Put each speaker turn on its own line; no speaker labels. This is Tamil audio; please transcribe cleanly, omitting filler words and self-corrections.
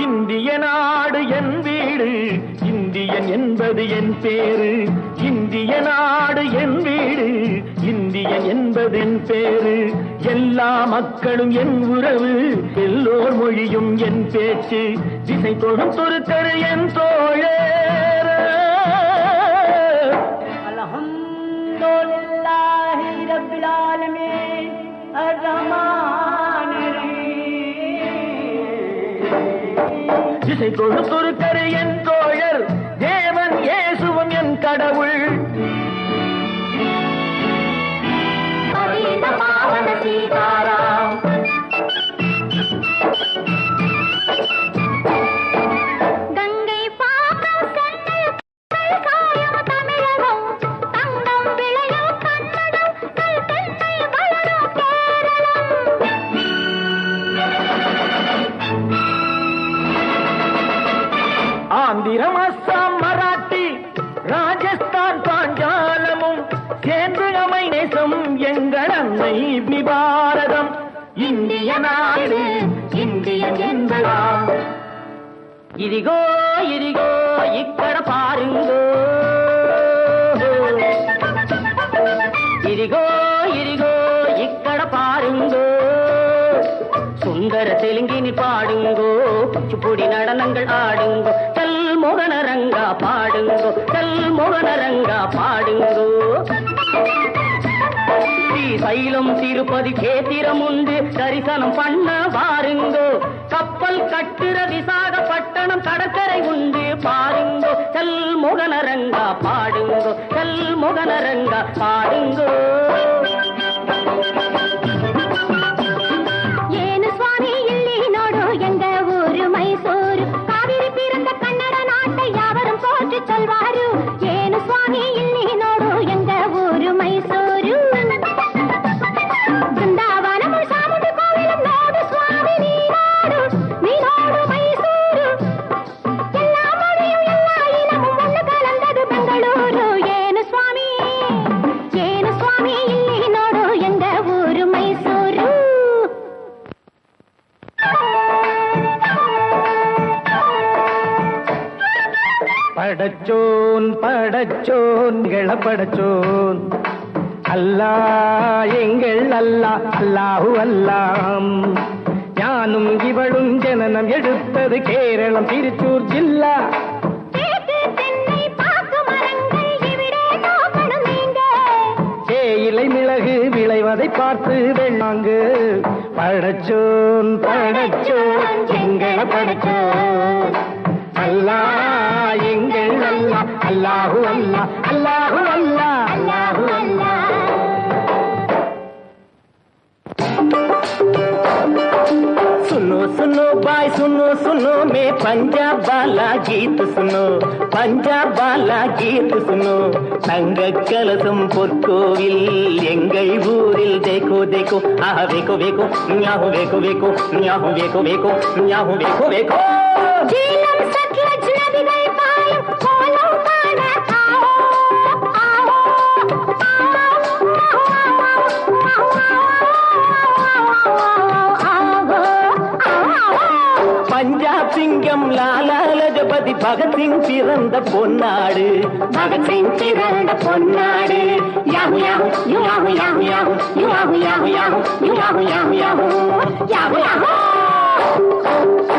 இந்திய நாடு என் வீடு, இந்தியன் என்பது என் பேரு. இந்திய நாடு என் வீடு, இந்தியன் என்பது என் பேரு. எல்லா மக்களும் என் உறவு, எல்லோர் மொழியும் என் பேச்சு. திசை தொடும் துருக்கர் என் தோழர்.
அல்ஹம்துலில்லாஹி ரப்பில் ஆலமீன் அர்-ரஹ்மானிர் ரஹீம்.
திசை தொடும் துருக்கர் என் தோழர், தேவன் இயேசுவும் என் கடவுள்.
பாவன சீதாராம். கங்கை பாகம் சென்னை காயம் தமிழகம், தங்கம் விளையும் கன்னடம், தென்னை வளரும் கேரளம்.
ஆந்திரம், அஸ்ஸாம், மராட்டி, ராஜஸ்தான், பாஞ்சாலமும் சேர்ந்து அமை நேசம் எங்கள் அன்னை பாரதம். இந்திய நாடு இந்தியன் என்பதாம். ఇదిగో ఇదిగో ఇక్కడ పారుంగో, ఇదిగో ఇదిగో ఇక్కడ పారుంగో. சுந்தர தெலுங்கினி பாடுங்கோ, குச்சிப்புடி நடனங்கள் ஆடுங்கோ. கல் மோகனரங்கா பாடுங்கோ, கல் மோகனரங்கா பாடுங்கோ. ஸ்ரீசைலம் திருப்பதி கேத்திரம் உண்டு, தரிசனம் பண்ண பாருங்கோ. கப்பல் கட்டுற விசாகப்பட்டணம் கடற்கரை உண்டு பாருங்கோ. கல் மோகனரங்கா பாடுங்கோ, கல் மோகனரங்கா பாடுங்கோ.
ಏನು ಸ್ವಾಮಿ ಇಲ್ಲಿ ನೋಡು ಎಂಗ ಊರು ಮೈಸೂರು, ಕಾವೇರಿ ಪಿರಂದ ಕನ್ನಡ ನಾಟ ಯಾವரும் போற்றி சொல்வாரு. ಏನು ಸ್ವಾಮಿ ಇಲ್ಲಿ ನೋಡು ಎಂಗ ಊರು ಮೈಸೂರು, ಬೃಂದಾವನము ಸಾಮುಂಡಿ ಕೋವಿಲಂ ನೋಡು ಸ್ವಾಮಿ ನೀ ನೋಡು ಮೈಸೂರು. ಎಲ್ಲ ಮொழியும் ಎಲ್ಲ இனமும் ஒன்று கலந்தது பெங்களூரு. ಏನು ಸ್ವಾಮಿ ಇಲ್ಲಿ ನೋಡು ಎಂಗ ಊರು ಮೈಸೂರು.
படச்சோன் படச்சோன் படச்சோன் அல்லா எங்கள் அல்லா, அல்லாஹு அல்லாம். ஞானும் இவளும் ஜனனம் எடுத்தது கேரளம் திருச்சூர் ஜில்லா. தேயிலை மிளகு விளைவதை பார்த்து வெண்ணாங்கு. படச்சோன் படச்சோன் எங்கள படச்சோன் அல்லா எங்கள் அல்லா, அல்லாஹு அல்லா, அல்லாஹு அல்லா, அல்லாஹு அல்லா. सुनो सुनो भाई सुनो सुनो मैं पंजाब वाला गीत सुनो, पंजाब वाला गीत सुनो. தங்க கலசம் பொற்கோவில் எங்கள் ஊரில் देखो देखो आह वेको वेको न्याहो वेको वेको न्याहो वेको वेको न्याहो वेको वेको.
ஜீலம் சட்லஜ் நதிகள் பாயும் கோலம் காண
பஞ்சாப் சிங்கம் லாலா லஜபதி பகத்சிங் பிறந்த பொன்னாடு, பகத்சிங் பிறந்த பொன்னாடு. Yahoo yahoo yahoo yahoo yahoo yahoo yahoo yahoo yahoo yahoo yahoo yahoo yahoo.